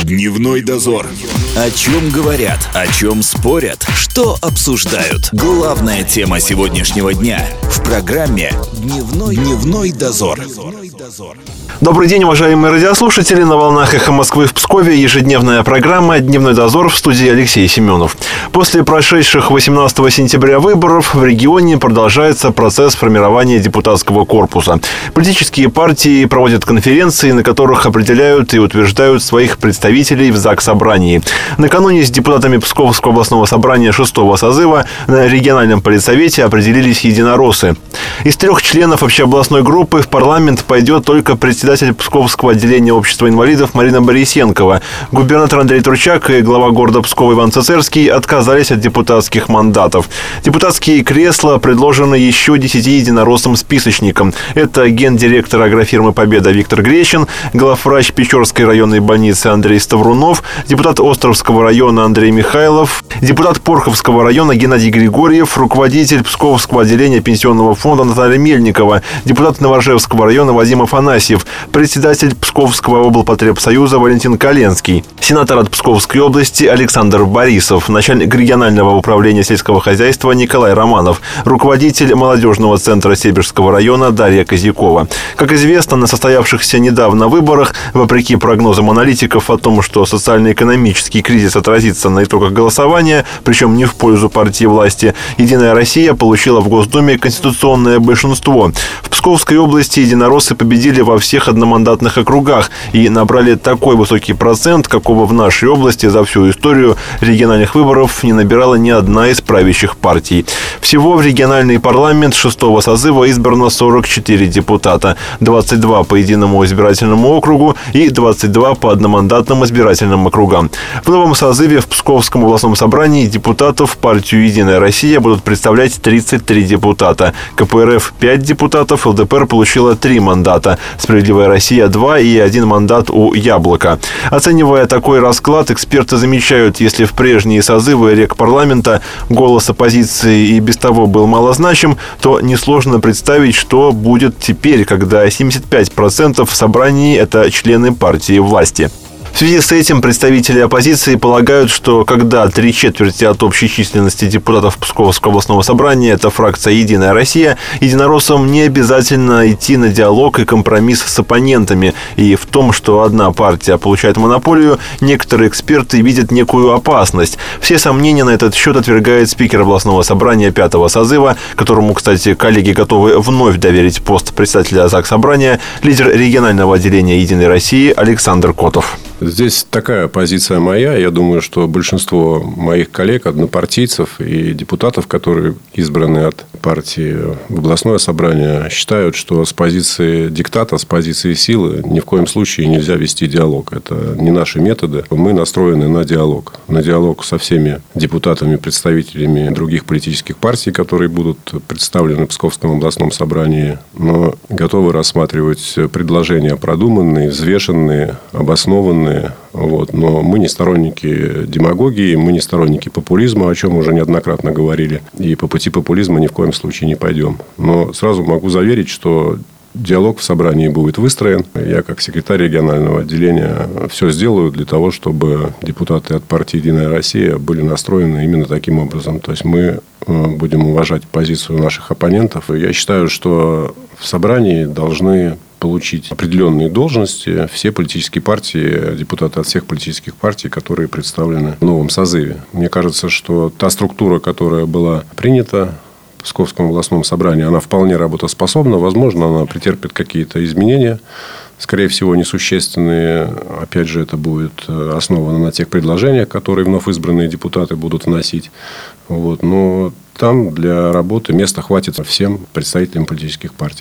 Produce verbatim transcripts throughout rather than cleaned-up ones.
Дневной дозор. О чем говорят, о чем спорят, что обсуждают. Главная тема сегодняшнего дня в программе «Дневной, Дневной дозор». Добрый день, уважаемые радиослушатели. На волнах «Эхо Москвы» в Пскове ежедневная программа «Дневной дозор», в студии Алексей Семенов. После прошедших восемнадцатого сентября выборов в регионе продолжается процесс формирования депутатского корпуса. Политические партии проводят конференции, на которых определяют и утверждают своих представителей в Заксобрании. Накануне с депутатами Псковского областного собрания шестого созыва на региональном политсовете определились единороссы. Из трех членов общеобластной группы в парламент пойдет только председатель Псковского отделения общества инвалидов Марина Борисенкова. Губернатор Андрей Турчак и глава города Пскова Иван Цицерский отказались от депутатских мандатов. Депутатские кресла предложены еще десяти единороссам-списочникам. Это гендиректор агрофирмы «Победа» Виктор Гречин, главврач Печорской районной больницы Андрей Ставрунов, депутат Островского района Андрей Михайлов, депутат Порховского района Геннадий Григорьев, руководитель Псковского отделения пенсионного фонда Наталья Мельникова, депутат Новоржевского района Вадим Афанасьев, председатель Псковского облпотребсоюза Валентин Коленский, сенатор от Псковской области Александр Борисов, начальник регионального управления сельского хозяйства Николай Романов, руководитель молодежного центра Сибирского района Дарья Козякова. Как известно, на состоявшихся недавно выборах, вопреки прогнозам аналитиков о том, что социально-экономический кризис отразится на итогах голосования, причем не в пользу партии власти, «Единая Россия» получила в Госдуме конституционное большинство. В Псковской области единороссы победили во всех одномандатных округах и набрали такой высокий процент, какого в нашей области за всю историю региональных выборов не набирала ни одна из правящих партий. Всего в региональный парламент шестого созыва избрано сорок четыре депутата, двадцать два по единому избирательному округу и двадцать два по одномандатным избирательным округам. В новом созыве в Псковском областном собрании депутатов партию «Единая Россия» будут представлять тридцать три депутата. КПРФ – пять депутатов, ЛДПР получила три мандата, «Справедливая Россия» – два и один мандат у «Яблока». Оценивая такой расклад, эксперты замечают, если в прежние созывы регпарламента голос оппозиции и без того был малозначим, то несложно представить, что будет теперь, когда семьдесят пять процентов в собрании – это члены партии власти. В связи с этим представители оппозиции полагают, что когда три четверти от общей численности депутатов Псковского областного собрания – это фракция «Единая Россия», единороссам не обязательно идти на диалог и компромисс с оппонентами. И в том, что одна партия получает монополию, некоторые эксперты видят некую опасность. Все сомнения на этот счет отвергает спикер областного собрания пятого созыва, которому, кстати, коллеги готовы вновь доверить пост председателя Заксобрания, лидер регионального отделения «Единой России» Александр Котов. Здесь такая позиция моя. Я думаю, что большинство моих коллег, однопартийцев и депутатов, которые избраны от партии в областное собрание, считают, что с позиции диктата, с позиции силы ни в коем случае нельзя вести диалог. Это не наши методы. Мы настроены на диалог. На диалог со всеми депутатами, представителями других политических партий, которые будут представлены в Псковском областном собрании, но готовы рассматривать предложения продуманные, взвешенные, обоснованные. Вот. Но мы не сторонники демагогии, мы не сторонники популизма, о чем уже неоднократно говорили. И по пути популизма ни в коем случае не пойдем. Но сразу могу заверить, что диалог в собрании будет выстроен. Я, как секретарь регионального отделения, все сделаю для того, чтобы депутаты от партии «Единая Россия» были настроены именно таким образом. То есть, мы будем уважать позицию наших оппонентов. Я считаю, что в собрании должны получить определенные должности все политические партии, депутаты от всех политических партий, которые представлены в новом созыве. Мне кажется, что та структура, которая была принята в Псковском областном собрании, она вполне работоспособна. Возможно, она претерпит какие-то изменения, скорее всего, несущественные. Опять же, это будет основано на тех предложениях, которые вновь избранные депутаты будут вносить. Вот. Но там для работы места хватит всем представителям политических партий.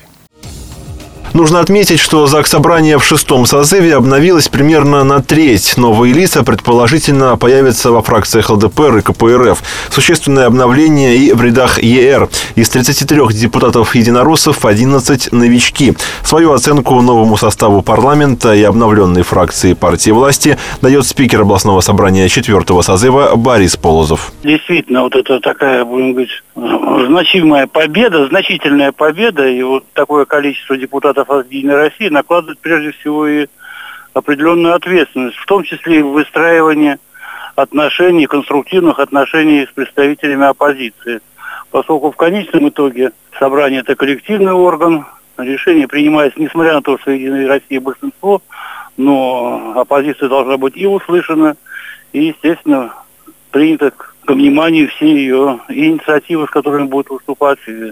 Нужно отметить, что Заксобрание в шестом созыве обновилось примерно на треть. Новые лица, предположительно, появятся во фракциях ЛДПР и КПРФ. Существенное обновление и в рядах ЕР. Из тридцати трёх депутатов единороссов одиннадцать новички. Свою оценку новому составу парламента и обновленной фракции партии власти дает спикер областного собрания четвертого созыва Борис Полозов. Действительно, вот это такая, будем говорить, значимая победа, значительная победа. И вот такое количество депутатов от «Единой России» накладывает прежде всего и определенную ответственность, в том числе и в выстраивании отношений, конструктивных отношений с представителями оппозиции. Поскольку в конечном итоге собрание – это коллективный орган, решение принимается, несмотря на то, что в «Единой России» большинство, но оппозиция должна быть и услышана, и, естественно, принята к вниманию все ее инициативы, с которыми будет выступать, и,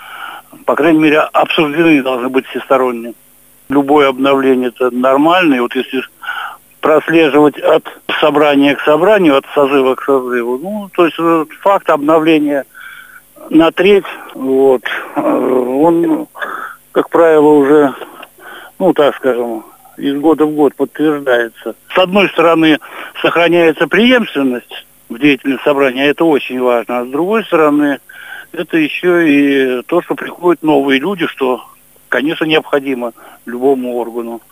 по крайней мере, обсуждены должны быть всесторонне. Любое обновление – это нормально, и вот если прослеживать от собрания к собранию, от созыва к созыву, ну, то есть факт обновления на треть, вот, он, как правило, уже, ну, так скажем, из года в год подтверждается. С одной стороны, сохраняется преемственность в деятельности собрания, это очень важно, а с другой стороны, это еще и то, что приходят новые люди, что, конечно, необходимо любому органу.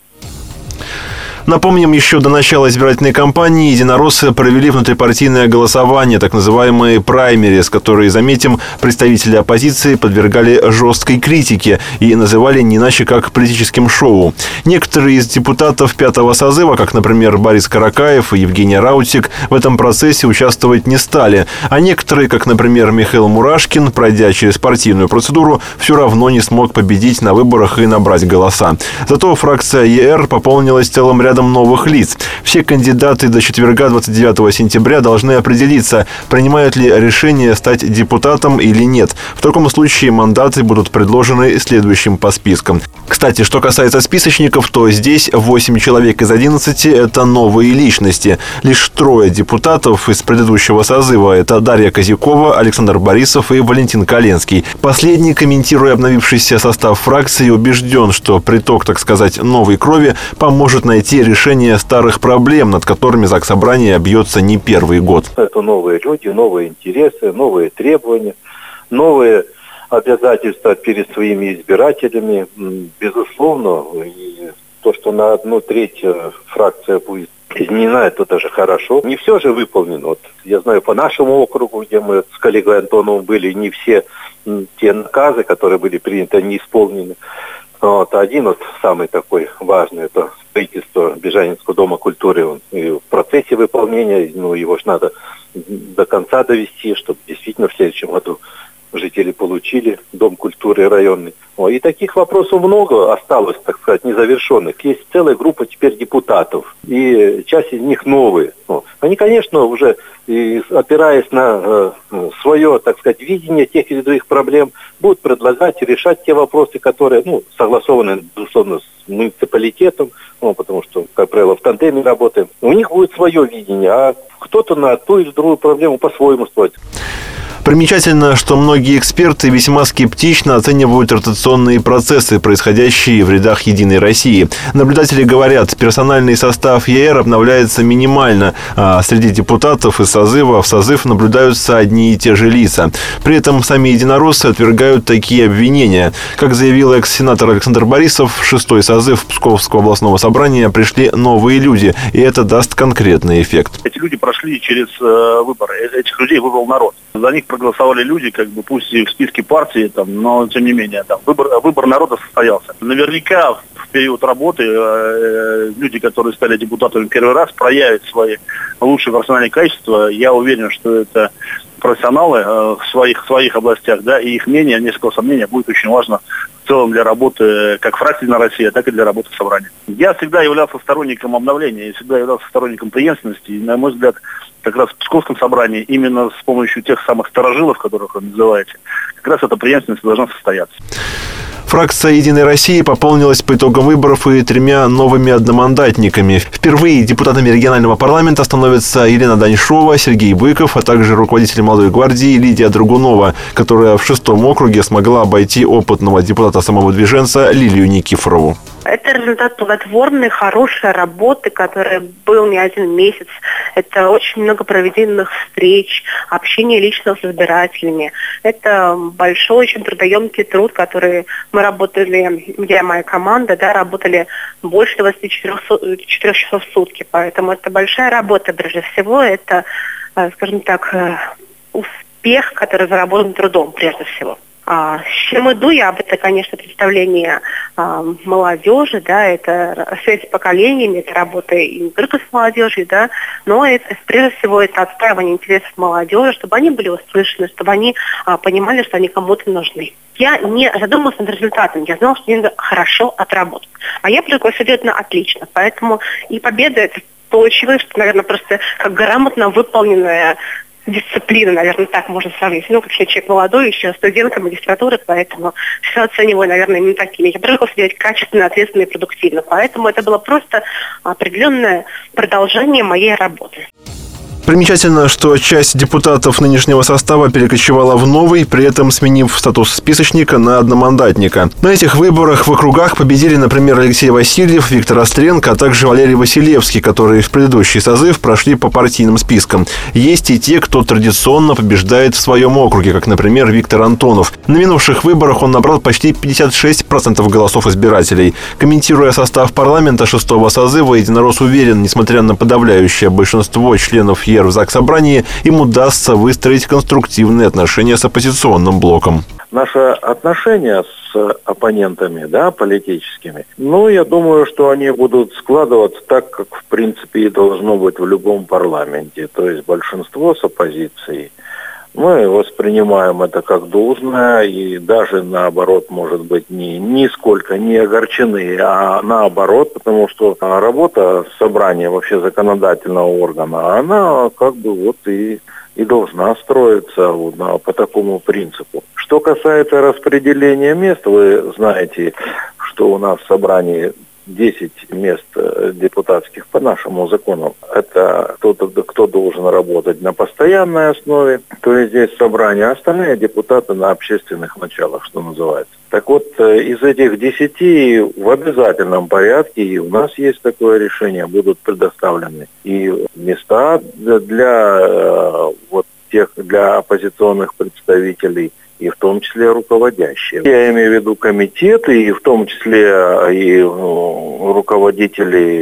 Напомним, еще до начала избирательной кампании единороссы провели внутрипартийное голосование, так называемые праймерис, которые, заметим, представители оппозиции подвергали жесткой критике и называли не иначе как политическим шоу. Некоторые из депутатов пятого созыва, как, например, Борис Каракаев и Евгений Раутик, в этом процессе участвовать не стали. А некоторые, как, например, Михаил Мурашкин, пройдя через партийную процедуру, все равно не смог победить на выборах и набрать голоса. Зато фракция ЕР пополнилась целым рядом новых лиц. Все кандидаты до четверга, двадцать девятого сентября, должны определиться, принимают ли решение стать депутатом или нет. В таком случае мандаты будут предложены следующим по спискам. Кстати, что касается списочников, то здесь восемь человек из одиннадцати – это новые личности. Лишь трое депутатов из предыдущего созыва – это Дарья Козякова, Александр Борисов и Валентин Коленский. Последний, комментируя обновившийся состав фракции, убежден, что приток, так сказать, новой крови поможет найти решение старых проблем, над которыми Заксобрание бьется не первый год. Это новые люди, новые интересы, новые требования, новые обязательства перед своими избирателями. Безусловно, и то, что на одну треть фракция будет изменена, это даже хорошо. Не все же выполнено. Вот я знаю, по нашему округу, где мы с коллегой Антоновым были, не все те наказы, которые были приняты, не исполнены. Вот, один вот самый такой важный, это строительство Бежанинского дома культуры. Он и в процессе выполнения, ну, его же надо до конца довести, чтобы действительно в следующем году жители получили дом культуры районный. О, и таких вопросов много осталось, так сказать, незавершенных. Есть целая группа теперь депутатов, и часть из них новые. О, они, конечно, уже и, опираясь на э, свое, так сказать, видение тех или других проблем, будут предлагать и решать те вопросы, которые, ну, согласованы, безусловно, с муниципалитетом, ну, потому что, как правило, в тандеме работаем. У них будет свое видение, а кто-то на ту или другую проблему по-своему строит. Примечательно, что многие эксперты весьма скептично оценивают ротационные процессы, происходящие в рядах «Единой России». Наблюдатели говорят, персональный состав ЕР обновляется минимально, а среди депутатов из созыва в созыв наблюдаются одни и те же лица. При этом сами единороссы отвергают такие обвинения. Как заявил экс-сенатор Александр Борисов, в шестой созыв Псковского областного собрания пришли новые люди, и это даст конкретный эффект. Эти люди прошли через э, выборы, этих людей выбрал народ. За них проголосовали люди, как бы, пусть и в списке партии, там, но тем не менее, там, выбор, выбор народа состоялся. Наверняка в период работы э, люди, которые стали депутатами первый раз, проявят свои лучшие профессиональные качества. Я уверен, что это профессионалы э, в своих, своих областях, да, и их мнение, несколько сомнений, будет очень важно в целом для работы как фракции на России, так и для работы собрания. Я всегда являлся сторонником обновления, и всегда являлся сторонником преемственности, и, на мой взгляд, как раз в Псковском собрании, именно с помощью тех самых старожилов, которых вы называете, как раз эта преемственность должна состояться. Фракция «Единой России» пополнилась по итогам выборов и тремя новыми одномандатниками. Впервые депутатами регионального парламента становятся Елена Даньшова, Сергей Быков, а также руководитель «Молодой гвардии» Лидия Драгунова, которая в шестом округе смогла обойти опытного депутата-самовыдвиженца Лилию Никифорову. Это результат плодотворной, хорошей работы, которая был не один месяц. Это очень много проведенных встреч, общение лично с избирателями. Это большой, очень трудоемкий труд, который мы работали, я и моя команда, да, работали больше двадцати четырёх часов в сутки. Поэтому это большая работа, прежде всего. Это, скажем так, успех, который заработан трудом, прежде всего. А, с чем иду я? Это, конечно, представление а, молодежи, да, это связь с поколениями, это работа и не только с молодежью, да, но это, прежде всего это отстаивание интересов молодежи, чтобы они были услышаны, чтобы они а, понимали, что они кому-то нужны. Я не задумалась над результатом, я знала, что мне надо хорошо отработать. А я привыкла все делать на отлично, поэтому и победа это получилось, что, наверное, просто как грамотно выполненная дисциплина, наверное, так можно сравнить. Ну, как я человек молодой, еще студентка магистратуры, поэтому все оцениваю, наверное, именно такими. Я привыкла делать качественно, ответственно и продуктивно. Поэтому это было просто определенное продолжение моей работы. Примечательно, что часть депутатов нынешнего состава перекочевала в новый, при этом сменив статус списочника на одномандатника. На этих выборах в округах победили, например, Алексей Васильев, Виктор Остренко, а также Валерий Василевский, которые в предыдущий созыв прошли по партийным спискам. Есть и те, кто традиционно побеждает в своем округе, как, например, Виктор Антонов. На минувших выборах он набрал почти пятьдесят шесть процентов голосов избирателей. Комментируя состав парламента шестого созыва, единорос уверен, несмотря на подавляющее большинство членов Е в Заксобрании, им удастся выстроить конструктивные отношения с оппозиционным блоком. Наши отношения с оппонентами, да, политическими, ну, я думаю, что они будут складываться так, как, в принципе, и должно быть в любом парламенте. То есть большинство с оппозицией. Мы воспринимаем это как должное и даже, наоборот, может быть, не, нисколько не огорчены, а наоборот, потому что работа собрания вообще законодательного органа, она как бы вот и, и должна строиться вот, по такому принципу. Что касается распределения мест, вы знаете, что у нас в собрании десять мест депутатских по нашему закону. Это кто-то, кто должен работать на постоянной основе, то есть здесь собрание, а остальные депутаты на общественных началах, что называется. Так вот, из этих десяти в обязательном порядке, и у нас есть такое решение, будут предоставлены и места для, для, вот, тех, для оппозиционных представителей, и в том числе руководящие. Я имею в виду комитеты, и в том числе и ну, руководителей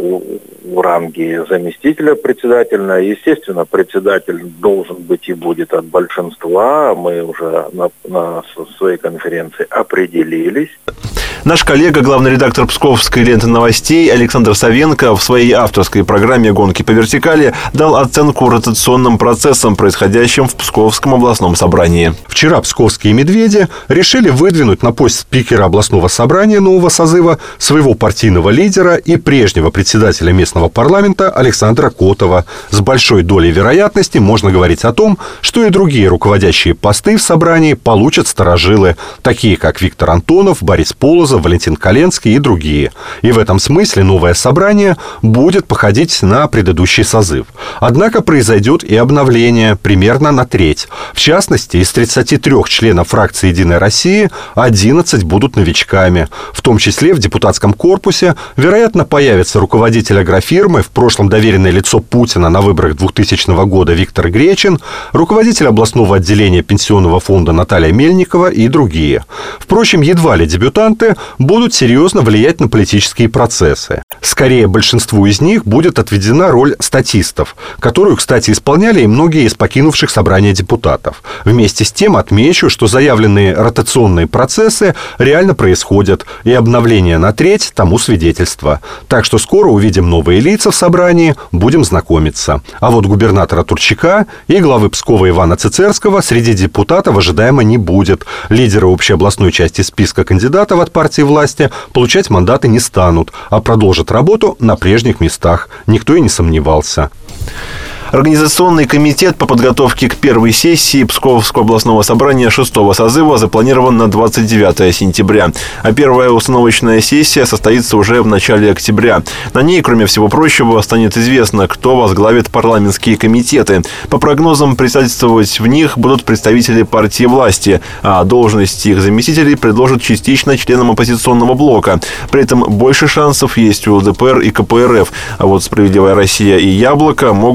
в ранге заместителя председателя. Естественно, председатель должен быть и будет от большинства. Мы уже на, на своей конференции определились. Наш коллега, главный редактор Псковской ленты новостей Александр Савенко в своей авторской программе «Гонки по вертикали» дал оценку ротационным процессам, происходящим в Псковском областном собрании. Вчера псковские «Медведи» решили выдвинуть на пост спикера областного собрания нового созыва своего партийного лидера и прежнего председателя местного парламента Александра Котова. С большой долей вероятности можно говорить о том, что и другие руководящие посты в собрании получат старожилы, такие как Виктор Антонов, Борис Полозов, Валентин Коленский и другие. И в этом смысле новое собрание будет походить на предыдущий созыв. Однако произойдет и обновление примерно на треть. В частности, из тридцати трёх членов фракции «Единая Россия» одиннадцать будут новичками. В том числе в депутатском корпусе, вероятно, появится руководитель агрофирмы, в прошлом доверенное лицо Путина на выборах двухтысячного года Виктор Гречин, руководитель областного отделения пенсионного фонда Наталья Мельникова и другие. Впрочем, едва ли дебютанты будут серьезно влиять на политические процессы. Скорее, большинству из них будет отведена роль статистов, которую, кстати, исполняли и многие из покинувших собрание депутатов. Вместе с тем отмечу, что заявленные ротационные процессы реально происходят, и обновление на треть тому свидетельство. Так что скоро увидим новые лица в собрании, будем знакомиться. А вот губернатора Турчака и главы Пскова Ивана Цицерского среди депутатов ожидаемо не будет. Лидеры общеобластной части списка кандидатов от партии власти получать мандаты не станут, а продолжат работу на прежних местах. Никто и не сомневался. Организационный комитет по подготовке к первой сессии Псковского областного собрания шестого созыва запланирован на двадцать девятое сентября, а первая установочная сессия состоится уже в начале октября. На ней, кроме всего прочего, станет известно, кто возглавит парламентские комитеты. По прогнозам, председательствовать в них будут представители партии власти, а должности их заместителей предложат частично членам оппозиционного блока. При этом больше шансов есть у ЛДПР и КПРФ, а вот «Справедливая Россия» и «Яблоко» могут вообще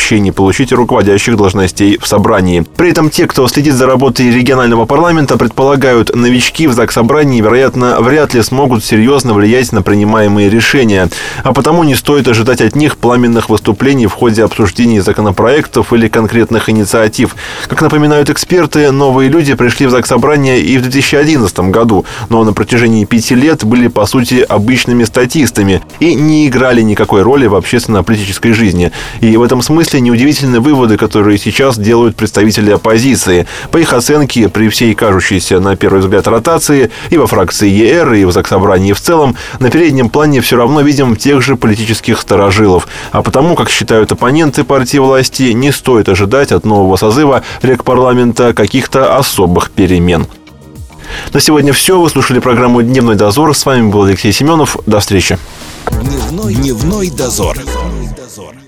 вообще не получить руководящих должностей в собрании. При этом те, кто следит за работой регионального парламента, предполагают, новички в Заксобрании, вероятно, вряд ли смогут серьезно влиять на принимаемые решения. А потому не стоит ожидать от них пламенных выступлений в ходе обсуждений законопроектов или конкретных инициатив. Как напоминают эксперты, новые люди пришли в Заксобрание и в две тысячи одиннадцатом году, но на протяжении пяти лет были, по сути, обычными статистами и не играли никакой роли в общественно-политической жизни. И в этом смысле неудивительны выводы, которые сейчас делают представители оппозиции. По их оценке, при всей кажущейся на первый взгляд ротации и во фракции ЕР, и в Заксобрании в целом, на переднем плане все равно видим тех же политических старожилов. А потому, как считают оппоненты партии власти, не стоит ожидать от нового созыва регпарламента каких-то особых перемен. На сегодня все. Вы слушали программу «Дневной дозор». С вами был Алексей Семенов. До встречи. Дневной, дневной дозор.